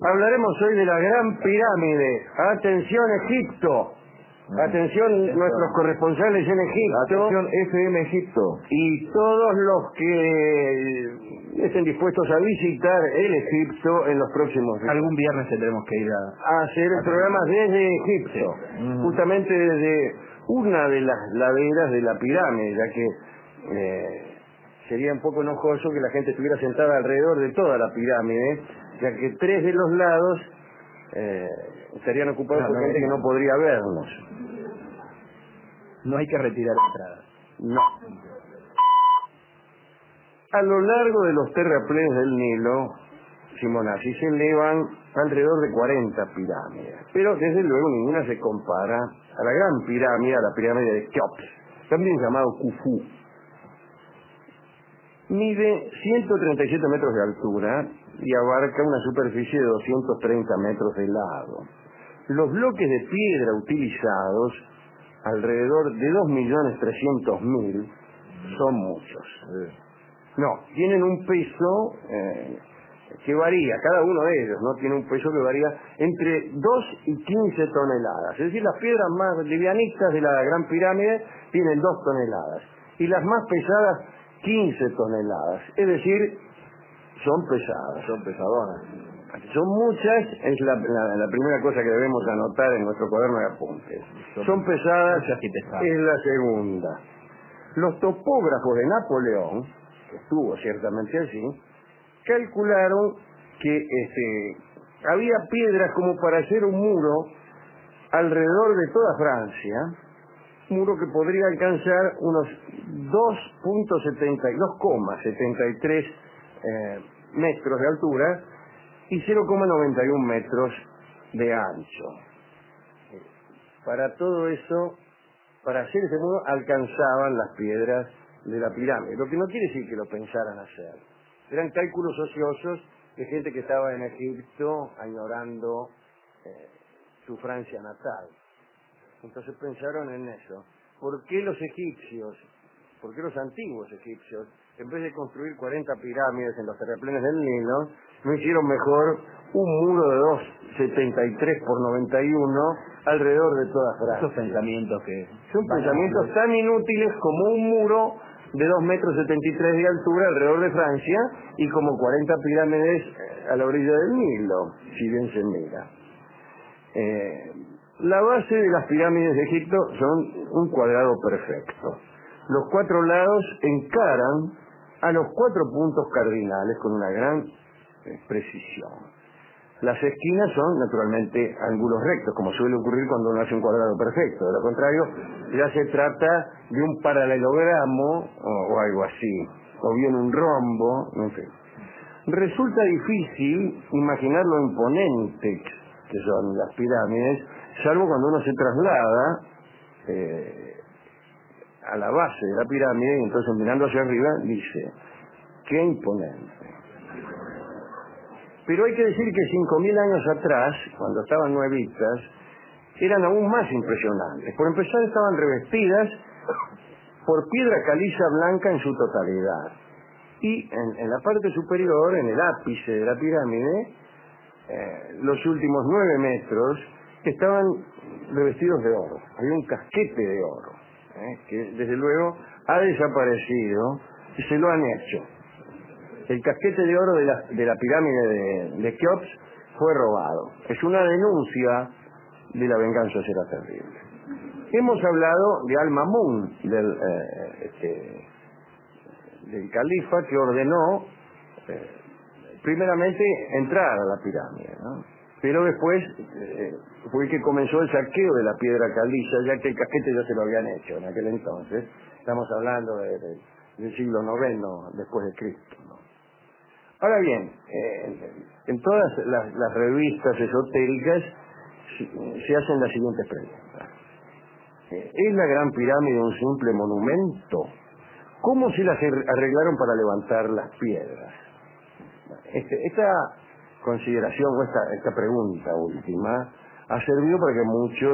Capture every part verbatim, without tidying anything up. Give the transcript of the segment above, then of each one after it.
Hablaremos hoy de la Gran Pirámide. Atención, Egipto. Atención, nuestros corresponsales en Egipto. Atención, F M Egipto. Y todos los que estén dispuestos a visitar el Egipto en los próximos días. Algún viernes tendremos que ir a, a hacer a programas desde Egipto. Sí. Mm. Justamente desde una de las laderas de la pirámide, ya que eh, sería un poco enojoso que la gente estuviera sentada alrededor de toda la pirámide, ya que tres de los lados eh, estarían ocupados no, por no, gente no. que no podría vernos. No hay que retirar entradas. No. A lo largo de los terraplenes del Nilo, Simonazzi, se elevan alrededor de cuarenta pirámides, pero desde luego ninguna se compara a la Gran Pirámide, a la pirámide de Keops, también llamado Khufu. Mide ciento treinta y siete metros de altura y abarca una superficie de doscientos treinta metros de lado. Los bloques de piedra utilizados, alrededor de dos millones trescientos mil, son muchos. No, tienen un peso eh, que varía, cada uno de ellos, ¿no? Tiene un peso que varía entre dos y quince toneladas. Es decir, las piedras más livianitas de la Gran Pirámide tienen dos toneladas y las más pesadas quince toneladas. Es decir, son pesadas. Son pesadoras. Son muchas, es la, la, la primera cosa que debemos anotar en nuestro cuaderno de apuntes. Son, son pesadas, muchas y pesadas. Es la segunda. Los topógrafos de Napoleón, que estuvo ciertamente así, calcularon que este, había piedras como para hacer un muro alrededor de toda Francia, muro que podría alcanzar unos dos coma setenta y tres eh, metros de altura y cero coma noventa y uno metros de ancho. Para todo eso, para hacer ese muro, alcanzaban las piedras de la pirámide, lo que no quiere decir que lo pensaran hacer. Eran cálculos ociosos de gente que estaba en Egipto añorando eh, su Francia natal. Entonces pensaron en eso. ¿Por qué los egipcios, por qué los antiguos egipcios, en vez de construir cuarenta pirámides en los terraplenes del Nilo, no hicieron mejor un muro de dos coma setenta y tres por noventa y uno alrededor de toda Francia? Esos pensamientos que... Son pensamientos tan inútiles como un muro de dos metros setenta y tres de altura alrededor de Francia y como cuarenta pirámides a la orilla del Nilo, si bien se mira. Eh, la base de las pirámides de Egipto son un cuadrado perfecto. Los cuatro lados encaran a los cuatro puntos cardinales con una gran eh, precisión. Las esquinas son, naturalmente, ángulos rectos, como suele ocurrir cuando uno hace un cuadrado perfecto. De lo contrario, ya se trata de un paralelogramo o, o algo así, o bien un rombo, en fin. Resulta difícil imaginar lo imponentes que son las pirámides, salvo cuando uno se traslada eh, a la base de la pirámide y entonces mirando hacia arriba dice, ¡qué imponente! Pero hay que decir que cinco mil años atrás, cuando estaban nuevitas, eran aún más impresionantes. Por empezar, estaban revestidas por piedra caliza blanca en su totalidad. Y en, en la parte superior, en el ápice de la pirámide, eh, los últimos nueve metros estaban revestidos de oro. Había un casquete de oro, eh, que desde luego ha desaparecido y se lo han hecho. El casquete de oro de la, de la pirámide de, de Keops fue robado. Es una denuncia de la venganza será terrible. Hemos hablado de Al-Mamun, del, eh, este, del califa que ordenó eh, primeramente entrar a la pirámide, ¿no? Pero después eh, fue el que comenzó el saqueo de la piedra caliza, ya que el casquete ya se lo habían hecho en aquel entonces. Estamos hablando de, de, del siglo noveno después de Cristo, ¿no? Ahora bien, eh, en todas las, las revistas esotéricas se, se hacen las siguientes preguntas. Eh, ¿Es la Gran Pirámide un simple monumento? ¿Cómo se las arreglaron para levantar las piedras? Este, esta consideración o esta, esta pregunta última ha servido para que muchos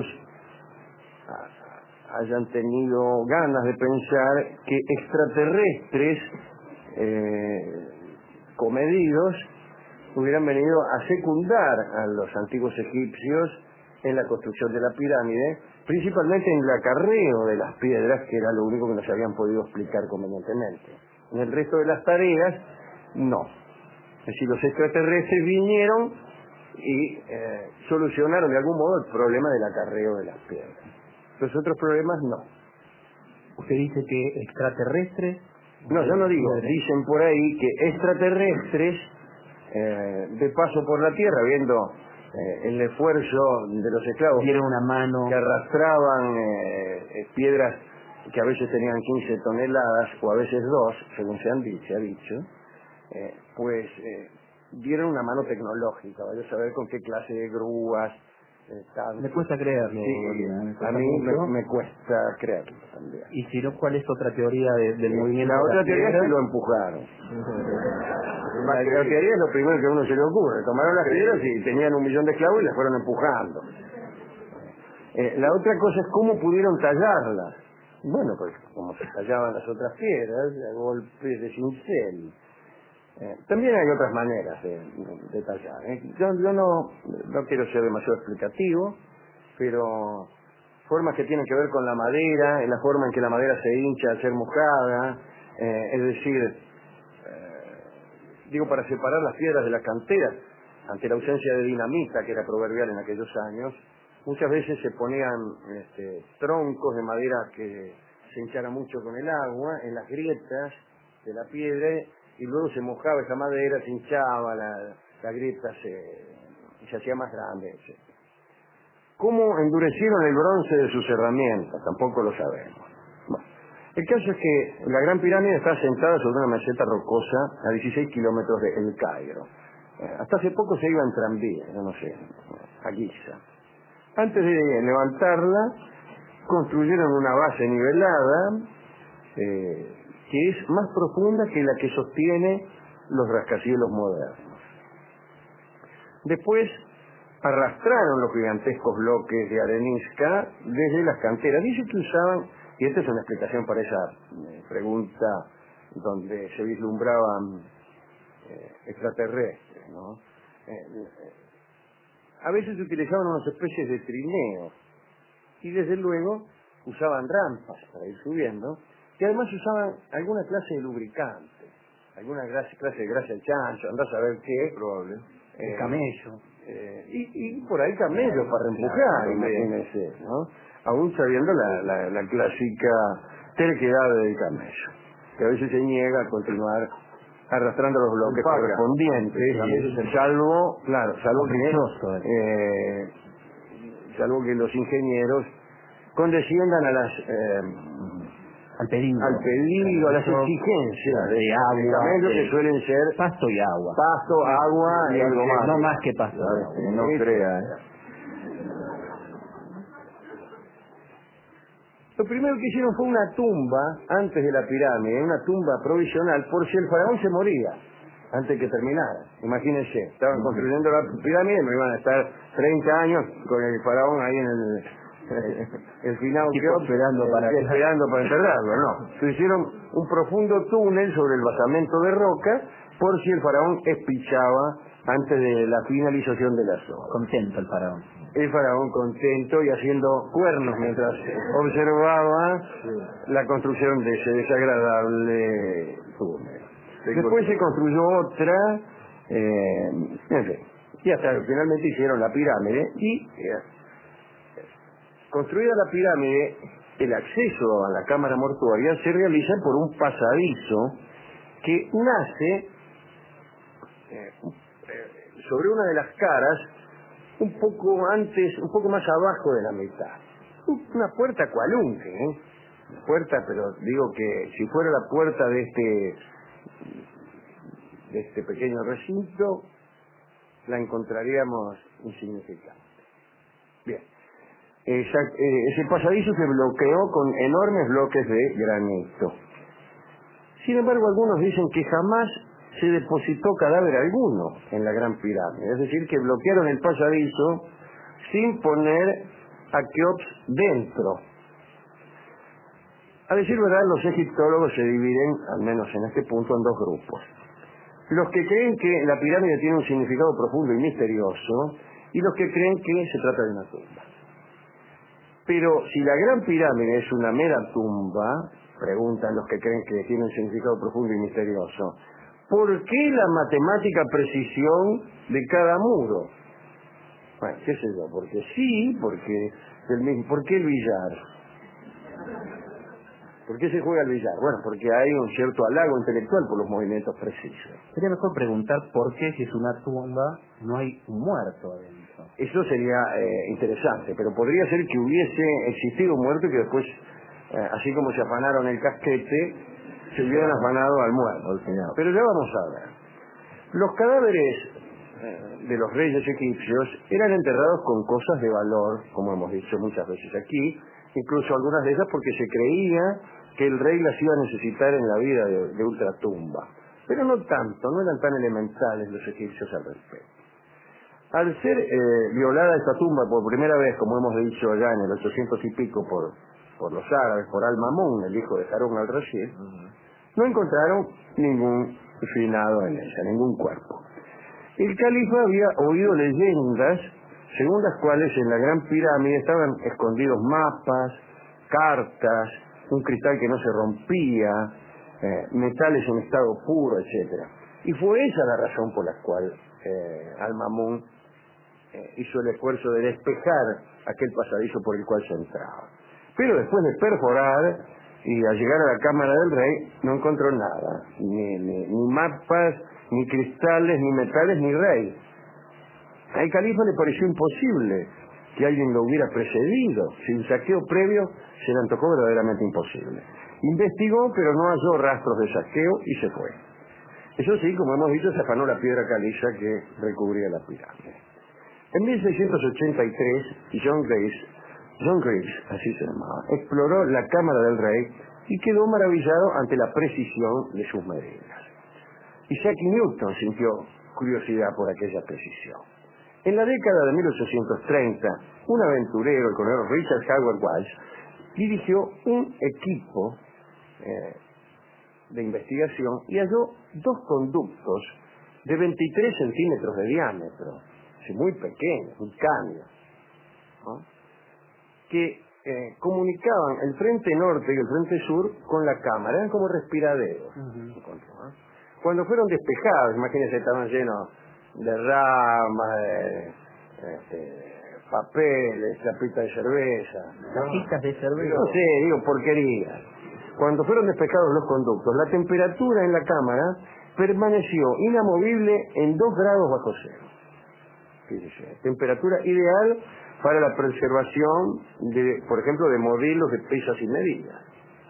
hayan tenido ganas de pensar que extraterrestres eh, comedidos hubieran venido a secundar a los antiguos egipcios en la construcción de la pirámide, principalmente en el acarreo de las piedras, que era lo único que nos habían podido explicar convenientemente. En el resto de las tareas, no. Es decir, los extraterrestres vinieron y eh, solucionaron de algún modo el problema del acarreo de las piedras. Los otros problemas, no. Usted dice que extraterrestres... No, yo no digo, dicen por ahí que extraterrestres, eh, de paso por la Tierra, viendo eh, el esfuerzo de los esclavos, dieron una mano, que arrastraban eh, eh, piedras que a veces tenían quince toneladas, o a veces dos, según se, han dicho, se ha dicho, eh, pues eh, dieron una mano tecnológica, vaya a saber con qué clase de grúas. Están... Me cuesta creerlo. Sí, me cuesta a mí me, mucho. me cuesta creerlo también. Y si no, ¿cuál es otra teoría de, del Eh, movimiento? La de otra las teoría es piedras? que lo empujaron. La, la teoría es lo primero que a uno se le ocurre. Tomaron las piedras y tenían un millón de esclavos y las fueron empujando. Eh, la otra cosa es cómo pudieron tallarlas. Bueno, pues como se tallaban las otras piedras, a golpes de cincel. Eh, también hay otras maneras de, de tallar. ¿eh? Yo, yo no, no quiero ser demasiado explicativo, pero formas que tienen que ver con la madera, en la forma en que la madera se hincha al ser mojada, eh, es decir, eh, digo, para separar las piedras de las canteras, ante la ausencia de dinamita, que era proverbial en aquellos años, muchas veces se ponían este, troncos de madera que se hinchara mucho con el agua en las grietas de la piedra, y luego se mojaba esa madera, se hinchaba, la, la grieta se, se hacía más grande, etcétera. ¿Cómo endurecieron el bronce de sus herramientas? Tampoco lo sabemos. Bueno, el caso es que la Gran Pirámide está asentada sobre una meseta rocosa a dieciséis kilómetros de El Cairo. Eh, hasta hace poco se iba en tranvía, yo no sé, a Giza. Antes de levantarla, construyeron una base nivelada, eh, que es más profunda que la que sostiene los rascacielos modernos. Después arrastraron los gigantescos bloques de arenisca desde las canteras. Dice que usaban, y esta es una explicación para esa eh, pregunta donde se vislumbraban eh, extraterrestres, ¿no? Eh, eh, a veces utilizaban unas especies de trineos y desde luego usaban rampas para ir subiendo, y además usaban alguna clase de lubricante, alguna clase, clase de grasa de chancho, andás a ver qué, Probable. eh, El camello. Eh, y, y por ahí camellos para reempujar, Claro, imagínense, ¿no? Aún sabiendo la, la, la clásica terquedad del camello, que a veces se niega a continuar arrastrando los bloques Paga. correspondientes, Sí, salvo, claro, salvo Caprichoso, que, eh, salvo que los ingenieros condesciendan a las eh, al pedido, al pedido, a las Eso, exigencias de de agua, camellos de que suelen ser pasto y agua. pasto, agua y algo más. No más que pasto. ¿Sabes? No Eso. crea. ¿eh? Lo primero que hicieron fue una tumba antes de la pirámide, una tumba provisional, por si el faraón se moría antes de que terminara. Imagínense, estaban construyendo la pirámide, no iban a estar treinta años con el faraón ahí en el, el final Tipo esperando para- esperando para enterrarlo, no. Se hicieron un profundo túnel sobre el basamento de roca por si el faraón espichaba antes de la finalización de las obras. Contento el faraón. El faraón contento y haciendo cuernos mientras observaba la construcción de ese desagradable túnel. Después se construyó otra, eh, en fin, y hasta que finalmente hicieron la pirámide y eh, construida la pirámide, el acceso a la cámara mortuaria se realiza por un pasadizo que nace eh, eh, sobre una de las caras un poco antes, un poco más abajo de la mitad. Una puerta cualunque, ¿eh? Una puerta, pero digo que si fuera la puerta de este de este pequeño recinto, la encontraríamos insignificante. Bien. Esa, eh, ese pasadizo se bloqueó con enormes bloques de granito. Sin embargo, algunos dicen que jamás se depositó cadáver alguno en la Gran Pirámide. Es decir, que bloquearon el pasadizo sin poner a Keops dentro. A decir verdad, los egiptólogos se dividen, al menos en este punto, en dos grupos. los que creen que la pirámide tiene un significado profundo y misterioso, y los que creen que se trata de una tumba. Pero si la Gran Pirámide es una mera tumba, preguntan los que creen que tiene un significado profundo y misterioso, ¿por qué la matemática precisión de cada muro? Bueno, qué sé yo, porque sí, porque el mismo, ¿por qué el billar? ¿Por qué se juega el billar? Bueno, porque hay un cierto halago intelectual por los movimientos precisos. Sería mejor preguntar por qué, si es una tumba, no hay un muerto adentro. Eso sería eh, interesante, pero podría ser que hubiese existido un muerto y que después, eh, así como se afanaron el casquete, se hubieran afanado al muerto. Al final. Pero ya vamos a ver. Los cadáveres eh, de los reyes egipcios eran enterrados con cosas de valor, como hemos dicho muchas veces aquí, incluso algunas de ellas porque se creía que el rey las iba a necesitar en la vida de, de ultratumba. Pero no tanto, no eran tan elementales los egipcios al respecto. Al ser eh, violada esta tumba por primera vez, como hemos dicho ya en el ochocientos y pico, por, por los árabes, por Al-Mamun, el hijo de Harún al-Rashid, uh-huh. no encontraron ningún finado en ella, ningún cuerpo. El califa había oído leyendas según las cuales en la Gran Pirámide estaban escondidos mapas, cartas, un cristal que no se rompía, eh, metales en estado puro, etcétera. Y fue esa la razón por la cual eh, Al-Mamun eh, hizo el esfuerzo de despejar aquel pasadizo por el cual se entraba. Pero después de perforar y al llegar a la cámara del rey, no encontró nada, ni, ni, ni mapas, ni cristales, ni metales, ni rey. Al califa le pareció imposible que alguien lo hubiera precedido. Sin saqueo previo se le antojó verdaderamente imposible. Investigó, pero no halló rastros de saqueo y se fue. Eso sí, como hemos dicho, se afanó la piedra caliza que recubría la pirámide. En mil seiscientos ochenta y tres, John Grace, John Grace, así se llamaba, exploró la cámara del rey y quedó maravillado ante la precisión de sus medidas. Isaac Newton sintió curiosidad por aquella precisión. En la década de mil ochocientos treinta, un aventurero, el coronel Richard Howard Walsh, dirigió un equipo eh, de investigación y halló dos conductos de veintitrés centímetros de diámetro, sí, muy pequeños, muy cálidos, ¿no? que eh, comunicaban el frente norte y el frente sur con la cámara, eran como respiraderos. Uh-huh. ¿no? Cuando fueron despejados, imagínense, estaban llenos de ramas, de, de papeles, chapitas de cerveza. Chapitas de cerveza. No sé, digo, porquerías. Cuando fueron despejados los conductos, la temperatura en la cámara permaneció inamovible en dos grados bajo cero. Fíjese, temperatura ideal para la preservación, de, por ejemplo, de modelos de pesas y medidas.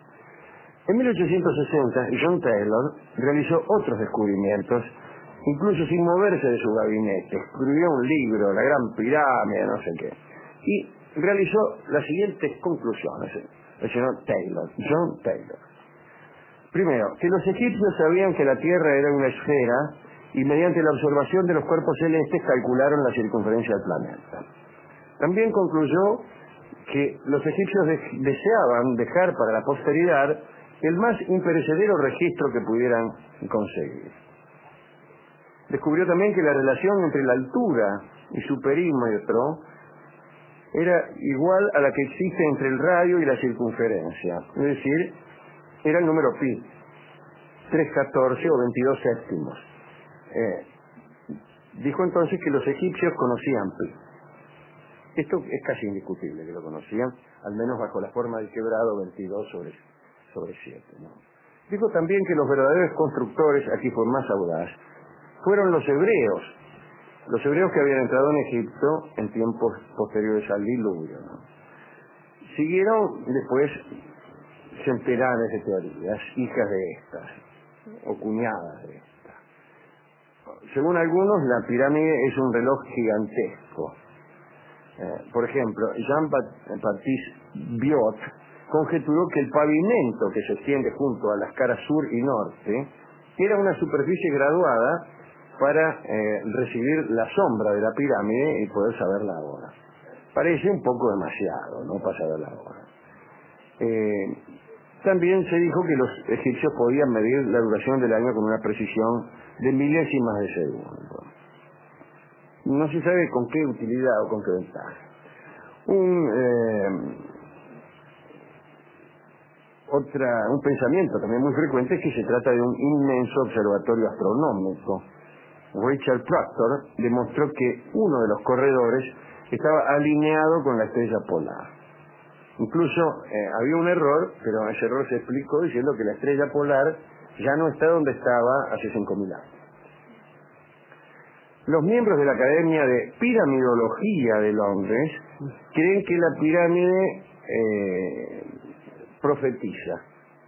En mil ochocientos sesenta, John Taylor realizó otros descubrimientos, incluso sin moverse de su gabinete. Escribió un libro, La Gran Pirámide, no sé qué, y realizó las siguientes conclusiones, el señor Taylor, John Taylor. Primero, que los egipcios sabían que la Tierra era una esfera y mediante la observación de los cuerpos celestes calcularon la circunferencia del planeta. También concluyó que los egipcios de- deseaban dejar para la posteridad el más imperecedero registro que pudieran conseguir. Descubrió también que la relación entre la altura y su perímetro era igual a la que existe entre el radio y la circunferencia, es decir, era el número pi, trescientos catorce o veintidós séptimos. Eh, dijo entonces que los egipcios conocían pi. Esto es casi indiscutible que lo conocían, al menos bajo la forma del quebrado veintidós sobre siete. ¿no? Dijo también que los verdaderos constructores, aquí fue más audaz, fueron los hebreos, los hebreos que habían entrado en Egipto en tiempos posteriores al diluvio. ¿no? Siguieron después centenares de teorías, hijas de estas, o cuñadas de estas. Según algunos, la pirámide es un reloj gigantesco. Eh, por ejemplo, Jean-Baptiste Biot conjeturó que el pavimento que se extiende junto a las caras sur y norte era una superficie graduada para eh, recibir la sombra de la pirámide y poder saber la hora. Parece un poco demasiado, ¿no? Para saber la hora. Eh, también se dijo que los egipcios podían medir la duración del año con una precisión de milésimas de segundo. No se sabe con qué utilidad o con qué ventaja. Un, eh, otra, un pensamiento también muy frecuente es que se trata de un inmenso observatorio astronómico. Richard Proctor demostró que uno de los corredores estaba alineado con la estrella polar. Incluso eh, había un error, pero ese error se explicó diciendo que la estrella polar ya no está donde estaba hace cinco mil años. Los miembros de la Academia de Piramidología de Londres creen que la pirámide eh, profetiza,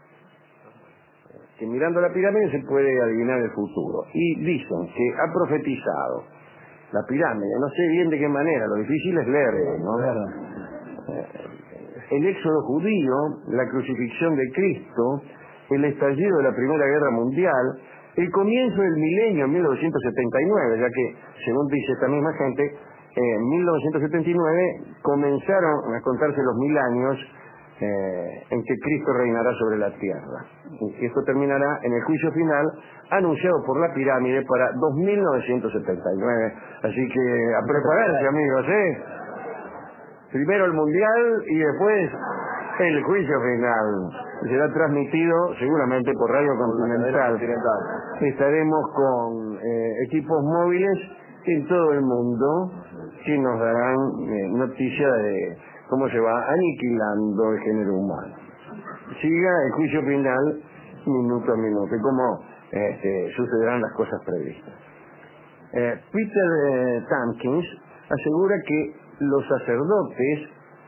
que mirando la pirámide se puede adivinar el futuro, y dicen que ha profetizado la pirámide, no sé bien de qué manera, lo difícil es leerlo, ¿no? Eh, el éxodo judío, la crucifixión de Cristo, el estallido de la Primera Guerra Mundial, el comienzo del milenio en mil novecientos setenta y nueve, ya que, según dice esta misma gente, eh, en mil novecientos setenta y nueve comenzaron a contarse los mil años eh, en que Cristo reinará sobre la tierra. Y esto terminará en el juicio final anunciado por la pirámide para dos mil novecientos setenta y nueve. Así que a prepararse, amigos, ¿eh? Primero el mundial y después el juicio final. Será transmitido seguramente por Radio Continental. Estaremos con eh, equipos móviles en todo el mundo que nos darán eh, noticia de cómo se va aniquilando el género humano. Siga el juicio final minuto a minuto y cómo este, sucederán las cosas previstas. Eh, Peter eh, Tompkins asegura que los sacerdotes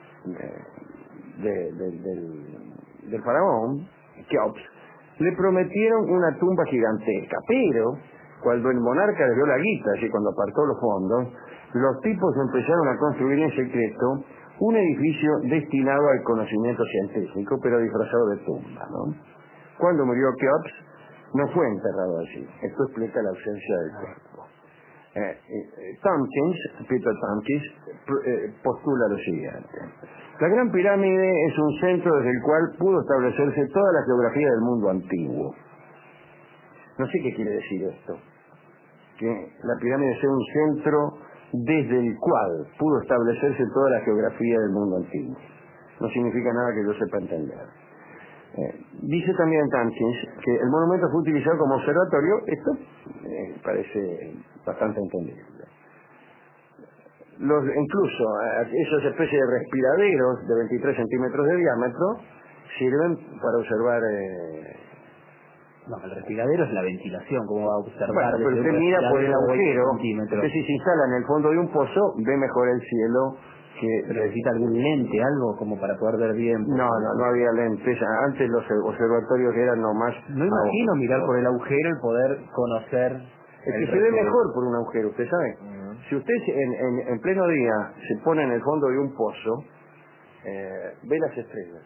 de, de, de, del, del faraón, Keops, le prometieron una tumba gigantesca, pero cuando el monarca le dio la guita, así cuando apartó los fondos, los tipos empezaron a construir en secreto un edificio destinado al conocimiento científico, pero disfrazado de tumba, ¿no? Cuando murió Keops, no fue enterrado allí. Esto explica la ausencia del cuerpo. Eh, eh, Tompkins, Peter Tompkins, eh, postula lo siguiente. La Gran Pirámide es un centro desde el cual pudo establecerse toda la geografía del mundo antiguo. No sé qué quiere decir esto. Que la pirámide sea un centro desde el cual pudo establecerse toda la geografía del mundo antiguo. No significa nada que yo sepa entender. Eh, dice también Tompkins que el monumento fue utilizado como observatorio. Esto eh, parece bastante entendible. Los, incluso eh, esas especies de respiraderos de veintitrés centímetros de diámetro sirven para observar... Eh, No, el respiradero es la ventilación, como va a observar. Bueno, pero usted mira por el agujero, usted si se instala en el fondo de un pozo, ve mejor el cielo que... ¿Pero necesita algún lente, algo como para poder ver bien? No, no, no había lentes. Antes los observatorios eran nomás... No imagino mirar por el agujero y poder conocer... Es que se ve mejor por un agujero, ¿usted sabe? Uh-huh. Si usted en, en, en pleno día se pone en el fondo de un pozo, eh, ve las estrellas.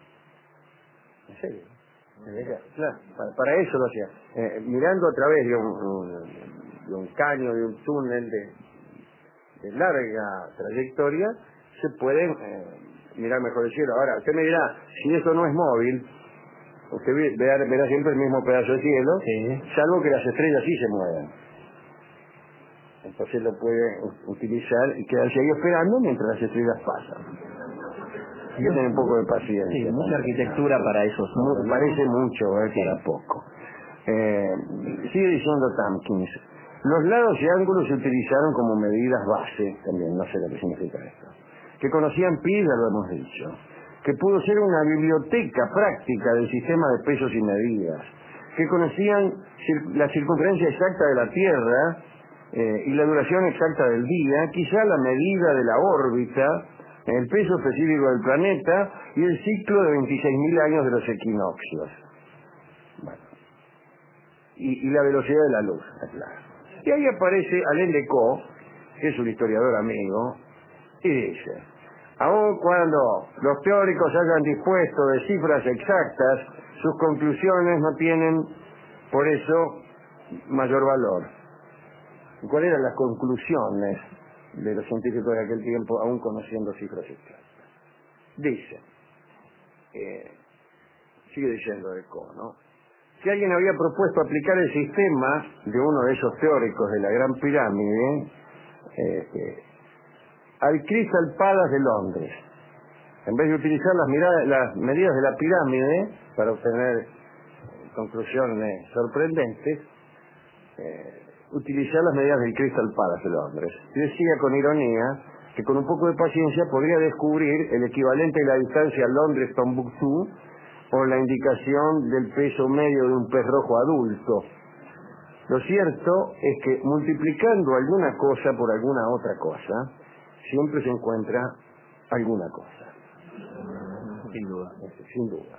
¿En serio? Claro, para, para eso lo hacía. Eh, mirando a través de un, un, de un caño, de un túnel de, de larga trayectoria, se puede eh, mirar mejor el cielo. Ahora, usted me dirá, si eso no es móvil, usted verá, verá siempre el mismo pedazo de cielo, sí, salvo que las estrellas sí se mueven. Entonces lo puede utilizar y quedarse ahí esperando mientras las estrellas pasan. Hay que tener un poco de paciencia. Sí, mucha arquitectura para eso. ¿No? Parece mucho, ¿eh? Para poco. Eh, sigue diciendo Tompkins, los lados y ángulos se utilizaron como medidas base, también, no sé lo que significa esto, que conocían pi, ya lo hemos dicho, que pudo ser una biblioteca práctica del sistema de pesos y medidas, que conocían la circunferencia exacta de la Tierra eh, y la duración exacta del día, quizá la medida de la órbita, el peso específico del planeta y el ciclo de veintiséis mil años de los equinoccios. Bueno. Y, y la velocidad de la luz, claro. Y ahí aparece Alain Decaux, que es un historiador amigo, y dice, aun cuando los teóricos hayan dispuesto de cifras exactas, sus conclusiones no tienen, por eso, mayor valor. ¿Cuáles eran las conclusiones de los científicos de aquel tiempo, aún conociendo cifras exactas? Dice, eh, sigue diciendo Decaux, ¿no? que alguien había propuesto aplicar el sistema de uno de esos teóricos de la Gran Pirámide eh, eh, al Crystal Palace de Londres. En vez de utilizar las, miradas, las medidas de la pirámide para obtener conclusiones sorprendentes, eh, utilizar las medidas del Crystal Palace de Londres. Y decía con ironía que con un poco de paciencia podría descubrir el equivalente de la distancia Londres-Tombuctú o la indicación del peso medio de un pez rojo adulto. Lo cierto es que multiplicando alguna cosa por alguna otra cosa, siempre se encuentra alguna cosa. Sin duda. Sin duda.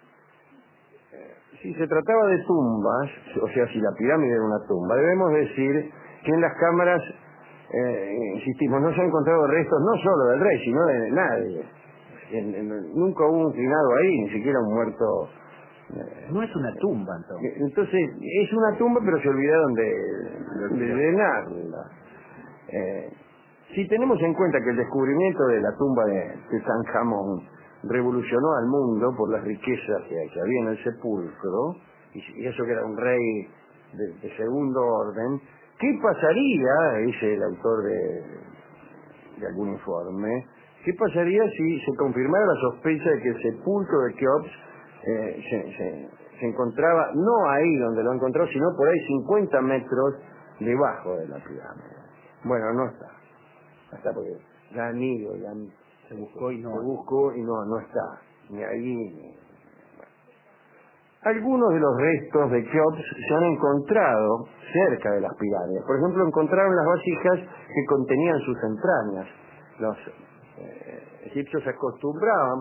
Si se trataba de tumbas, o sea, si la pirámide era una tumba, debemos decir que en las cámaras, eh, insistimos, no se han encontrado restos no solo del rey, sino de nadie. En, en, nunca hubo un finado ahí, ni siquiera un muerto. Eh, no es una tumba, entonces. Entonces, es una tumba, pero se olvidaron de, de, de llenarla. Eh, si tenemos en cuenta que el descubrimiento de la tumba de Tutankamón revolucionó al mundo por las riquezas que, que había en el sepulcro, y, y eso que era un rey de, de segundo orden, ¿qué pasaría, dice el autor de, de algún informe, qué pasaría si se confirmara la sospecha de que el sepulcro de Keops eh, se, se, se encontraba, no ahí donde lo encontró, sino por ahí cincuenta metros debajo de la pirámide? Bueno, no está. No está porque ya han ido, ya han, se buscó y no, se buscó y no, no está. Ni ahí. Ni... Bueno. Algunos de los restos de Keops se han encontrado cerca de las pirámides. Por ejemplo, encontraron las vasijas que contenían sus entrañas. Los eh, egipcios se acostumbraban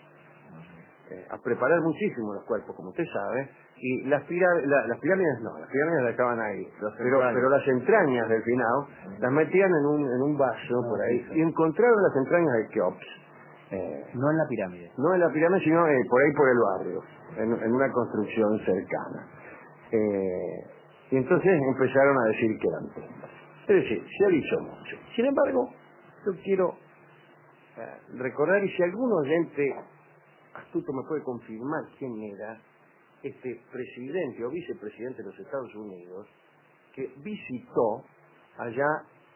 eh, a preparar muchísimo los cuerpos, como usted sabe, y las, pirá la, las pirámides no, las pirámides las dejaban ahí, pero, pero las entrañas del finado las metían en un, en un vaso no, por ahí, y encontraron las entrañas de Keops. Eh, no en la pirámide. No en la pirámide, sino eh, por ahí por el barrio, en, en una construcción cercana. Eh, y entonces empezaron a decir que eran tumbas. Es decir, se ha dicho mucho. Sin embargo, yo quiero eh, recordar, y si algún oyente astuto me puede confirmar quién era este presidente o vicepresidente de los Estados Unidos que visitó allá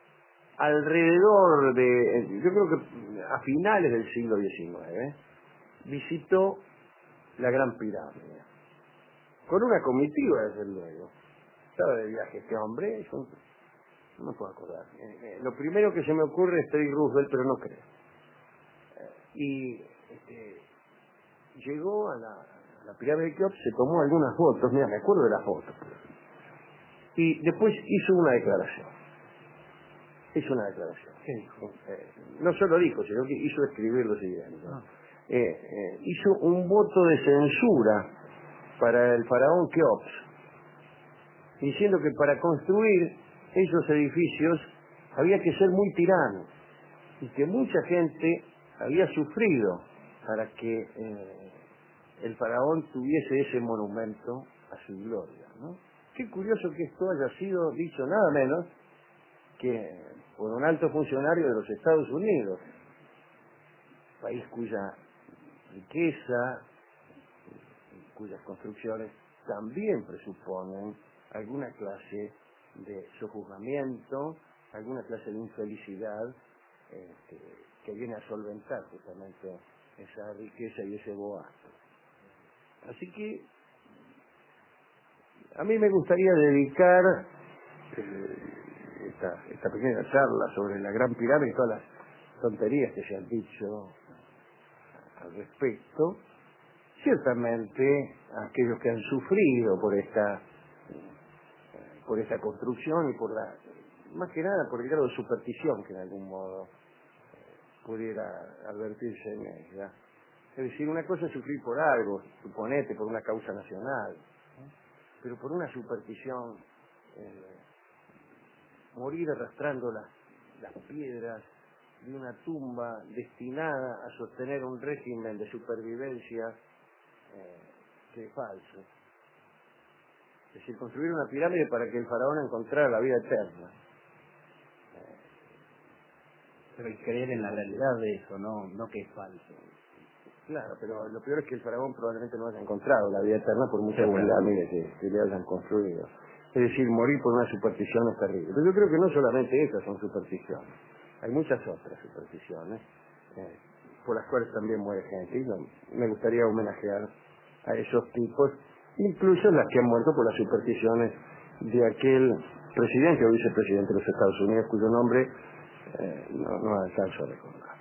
alrededor de, yo creo que a finales del siglo diecinueve, visitó la Gran Pirámide con una comitiva, desde luego. Estaba de viaje este hombre, yo no me puedo acordar. Eh, eh, lo primero que se me ocurre es Teddy Roosevelt, pero no creo. Eh, y este, llegó a la, a la pirámide de Keops, se tomó algunas fotos, mira, me acuerdo de las fotos, y después hizo una declaración. Hizo una declaración. ¿Qué dijo? Eh, no solo dijo, sino que hizo escribir lo siguiente. Ah. Eh, eh, hizo un voto de censura para el faraón Keops, diciendo que para construir esos edificios había que ser muy tirano y que mucha gente había sufrido para que eh, el faraón tuviese ese monumento a su gloria, ¿no? Qué curioso que esto haya sido dicho nada menos que por un alto funcionario de los Estados Unidos, país cuya riqueza, cuyas construcciones también presuponen alguna clase de sojuzgamiento, alguna clase de infelicidad eh, que, que viene a solventar justamente esa riqueza y ese boato. Así que a mí me gustaría dedicar eh, esta, esta pequeña charla sobre la Gran Pirámide y todas las tonterías que se han dicho al respecto, ciertamente a aquellos que han sufrido por esta por esta construcción y por la, más que nada por el grado de superstición que en algún modo pudiera advertirse en ella. Es decir, una cosa es sufrir por algo, suponete, por una causa nacional, ¿eh? Pero por una superstición, eh, morir arrastrando las, las piedras de una tumba destinada a sostener un régimen de supervivencia eh, que es falso. Es decir, construir una pirámide para que el faraón encontrara la vida eterna. Pero hay que creer en la realidad de eso, no, no que es falso. Claro, pero lo peor es que el faraón probablemente no haya encontrado la vida eterna por muchas pirámides que, que le hayan construido. Es decir, morir por una superstición es terrible. Pero yo creo que no solamente esas son supersticiones. Hay muchas otras supersticiones eh, por las cuales también muere gente. Y no, me gustaría homenajear a esos tipos, incluso las que han muerto por las supersticiones de aquel presidente o vicepresidente de los Estados Unidos, cuyo nombre eh, no, no alcanzo a recordar.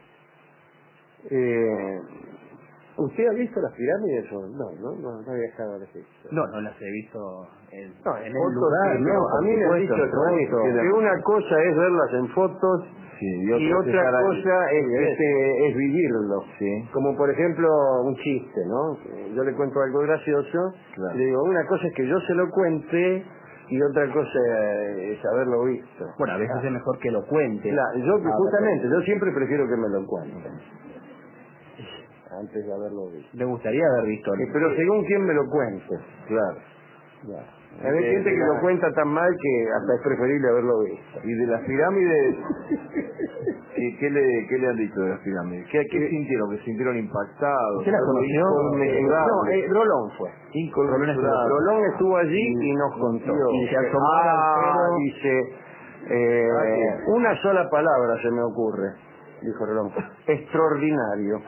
Eh, ¿Usted ha visto las pirámides o no? No, no, no había estado en Egipto. No, no las he visto en, No, en el fotos, lugar. sí, No, no, a mí me han dicho que, que una cosa es verlas en fotos Sí, y otra, y otra cosa es, este, es vivirlo. Sí. Como por ejemplo un chiste, ¿no? Yo le cuento algo gracioso, Claro. le digo, una cosa es que yo se lo cuente y otra cosa es haberlo visto. Bueno, a veces Ah, es mejor que lo cuente. claro, yo Ah, justamente, yo siempre prefiero que me lo cuenten antes de haberlo visto. Me gustaría haber visto. Eh, pero según quién me lo cuente. Claro. Ya. Hay gente que lo cuenta tan mal que hasta es preferible haberlo visto. Y de las pirámides, ¿qué, qué, le, ¿qué le han dicho de las pirámides? ¿Qué, qué Eh, sintieron? ¿Que se sintieron impactados? ¿Usted la conoció? No, eh, Rolón fue. Inconmensurable. Rolón estuvo allí y nos contó. Y se Dice, asomaba ah, al pelo. dice, eh, una sola palabra se me ocurre, dijo Rolón. Extraordinario.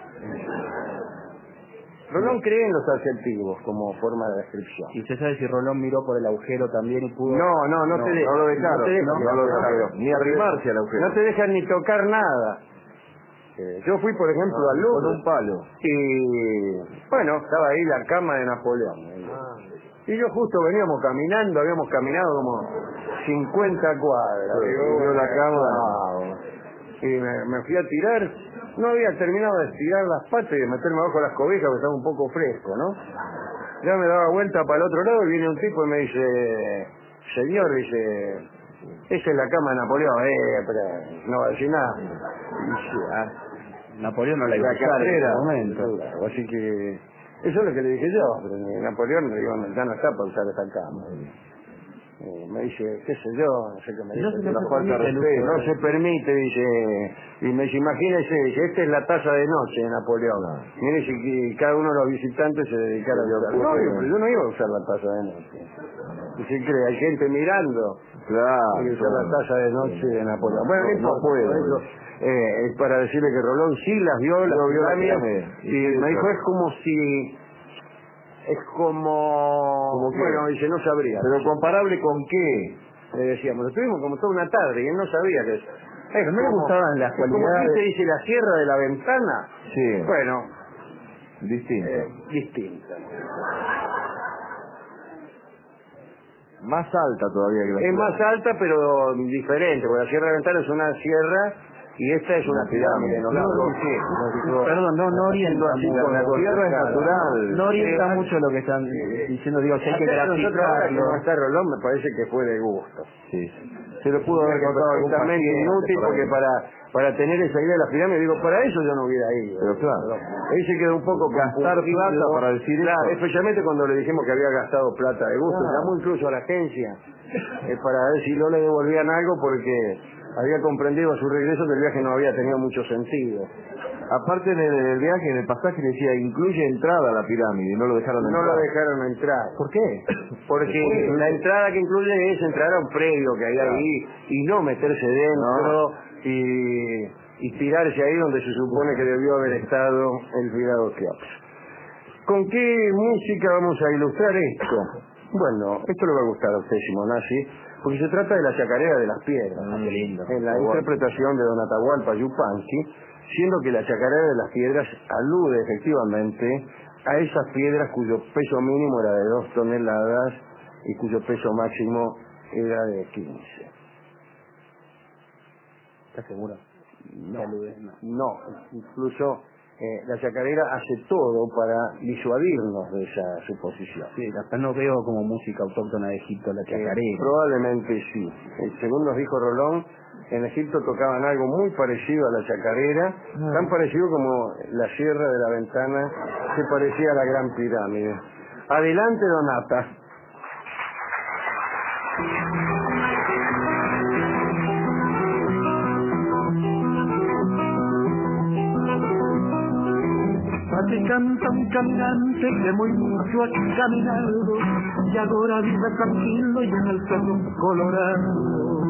Rolón cree en los adjetivos como forma de descripción. ¿Y usted sabe si Rolón miró por el agujero también y pudo...? No, no, no, No, te dejan. no lo dejaron, no te dejan, no, no lo dejaron, ni arrimarse al agujero. No te dejan ni tocar nada. Eh, yo fui, por ejemplo, No, al con Louvre. un palo. Y bueno, estaba ahí la cama de Napoleón. Y yo justo veníamos caminando, habíamos caminado como cincuenta cuadras. Sí, Digo, vio la cama. wow. Y me, me fui a tirar. No había terminado de estirar las patas y de meterme abajo las cobijas porque estaba un poco fresco, ¿no? Ya me daba vuelta para el otro lado y viene un tipo y me dice, señor, dice, esa es la cama de Napoleón, eh, pero no va a decir nada. Y dice, ah, Napoleón no la iba a la usar en carrera, ese momento. claro, así que eso es lo que le dije yo, pero Napoleón le digo, ya no está para usar esa cama. Eh, me dice, qué sé yo, no sé qué me dice, No se le una falta de permite el respeto, uso. no se permite, dice, y me dice, imagínese, dice, esta es la taza de noche de Napoleón. No. Mire si que cada uno de los visitantes se dedicara a Yo usar. puedo- No, digo, pero yo no iba a usar la taza de noche. Y se cree, hay gente mirando. Claro. Hay que usar la taza de noche de Napoleón. Bueno, no, No, no importa, puedo. por eso, eh, es para decirle que Rolón sí las vio, las vio las pirámides, pirámides. y me dijo, es como si... Es como... ¿Cómo qué? Bueno, dice, no sabría. ¿Pero comparable con qué? Le decíamos, estuvimos como toda una tarde y él no sabía que... Es no le como- gustaban las es como cualidades. que te dice la sierra de la ventana. Sí. Bueno, Distinto. eh, distinta. Más alta todavía que la Es más pirámide. alta pero diferente, porque la sierra de la ventana es una sierra y esta es una Una pirámide. pirámide. ¿no? No, ¿Por no, qué? no, Perdón, no, no orienta así mucho. con la tierra es natural. No orienta Eh, mucho lo que están diciendo, digo, si hay que Acá nosotros ahora que no graficarlo. está Rolón me parece que fue de gusto. Sí. Se lo pudo haber Que contado algún perfectamente paciente inútil por ahí. porque para para tener esa idea de las pirámides, digo, para eso yo no hubiera ido. Pero claro. Ahí se quedó un poco Gastar confundido. plata para decir Claro, eso. especialmente cuando le dijimos que había gastado plata de gusto. Claro. Llamó incluso a la agencia eh, para ver si no le devolvían algo porque había comprendido a su regreso que el viaje no había tenido mucho sentido. Aparte en el, en el viaje, en el pasaje decía, incluye entrada a la pirámide, y no lo dejaron No entrar. lo dejaron entrar. ¿Por qué? Porque la entrada que incluye es entrar a un predio que hay ahí y no meterse dentro y, y tirarse ahí donde se supone que debió haber estado el cuidado Keops. ¿Con qué música vamos a ilustrar esto? Bueno, esto le va a gustar a usted, Simonazzi, porque se trata de la chacarera de las piedras. Ah, qué lindo. En la Bueno. interpretación de Don Atahualpa Yupanqui, siendo que la chacarera de las piedras alude efectivamente a esas piedras cuyo peso mínimo era de dos toneladas y cuyo peso máximo era de quince. ¿Estás seguro? No, Salude, no. no, incluso eh, la chacarera hace todo para disuadirnos de esa suposición. Sí, hasta no veo como música autóctona de Egipto la Eh, chacarera. probablemente sí. Eh, según nos dijo Rolón, en Egipto tocaban algo muy parecido a la chacarera, Ah. tan parecido como la sierra de la ventana se parecía a la gran pirámide. Adelante, Donata. que canta un caminante que muy mucho ha caminado y ahora vive tranquilo y en el cerro colorado.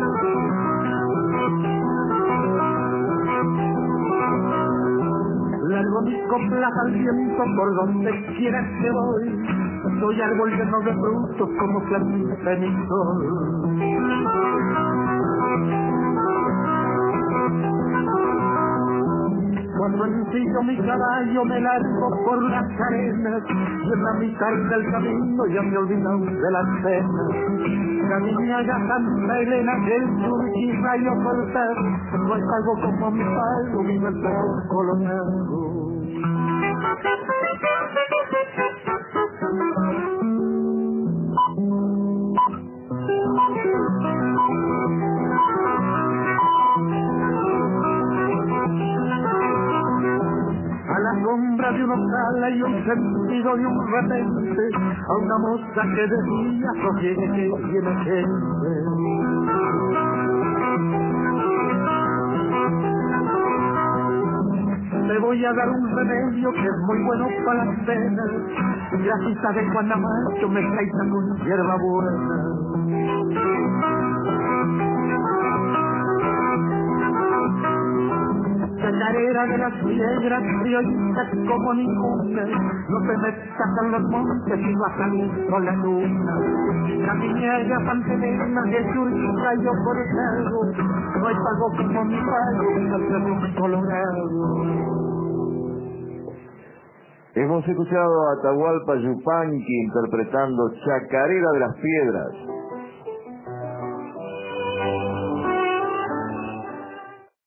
Largo mis coplas al viento por donde quiera que voy. Soy árbol lleno de frutos como plantita en el sol. Cuando ensillo mi caballo me largo por las arenas y en la mitad del camino ya me olvido de las penas. Caminaga Santa Elena, el surgir rayo cortar, no es algo como mi pago, vive el perro colorado. A la sombra de un osala y un sentido de un repente, a una moza que decía, sosiegue que viene gente. Te voy a dar un remedio que es muy bueno para las penas, grasita de Guanamacho me traita con hierba buena. Chacarera de las piedras, criollita como ninguna, no te metas en los montes y no a con la luna. Caminera Santa Elena, que surge un rayo cortado, no es algo como mi pago, el cerro colorado. Hemos escuchado a Atahualpa Yupanqui interpretando Chacarera de las Piedras.